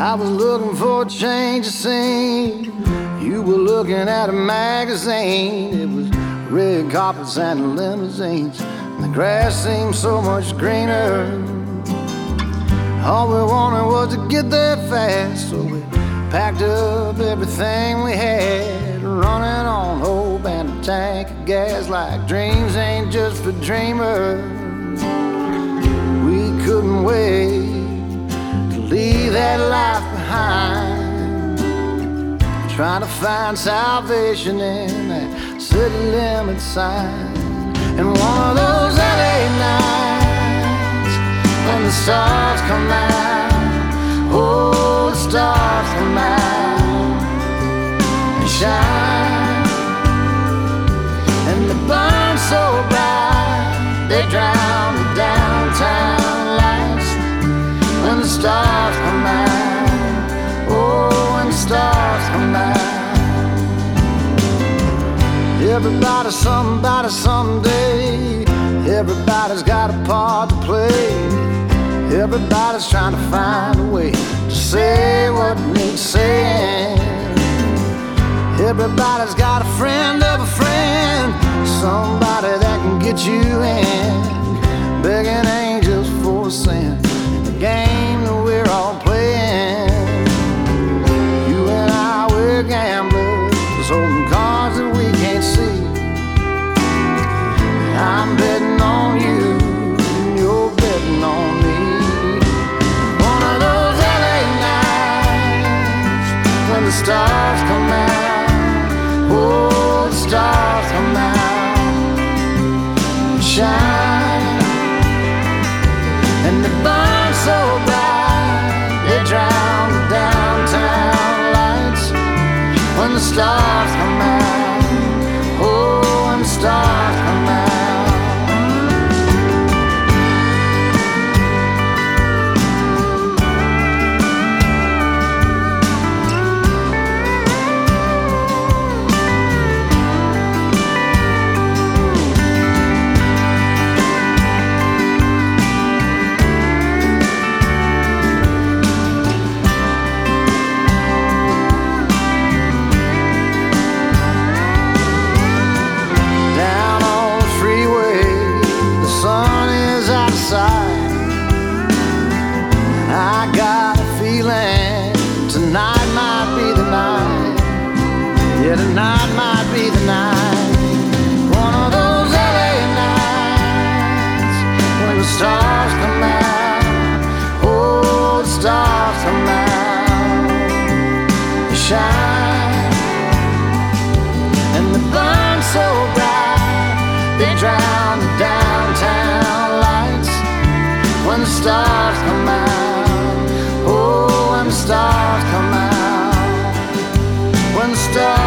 I was looking for a change of scene. You were looking at a magazine. It was red carpets and limousines, and the grass seemed so much greener. All we wanted was to get there fast, so we packed up everything we had, running on hope and a tank of gas, like dreams ain't just for dreamers. We couldn't wait to leave that life behind, trying to find salvation in that city limit sign. And one of those LA nights when the stars come out, oh, the stars come out and shine, and they burn so bright they drown the downtown lights. When the stars come out, oh, when the stars come out. Everybody's somebody someday. Everybody's got a part to play. Everybody's trying to find a way to say what needs saying. Everybody's got a friend of a friend, somebody that can get you in, begging angels for a sin. The game that we're all playing. You and I, we're gamblers, holding cards that we can't see. I'm betting on you, and you're betting on me. One of those LA nights when the stars come out, oh, the stars come out and shine, and they burn so bright they drown the downtown lights. When the stars come out, oh, when the stars come out. I got a feeling tonight might be the night. Yeah, tonight might be the night. One of those LA nights when the stars come out, oh, the stars come out and shine, and they burn so bright they drown the downtown lights. When the stars come out, oh, when the stars come out, when the stars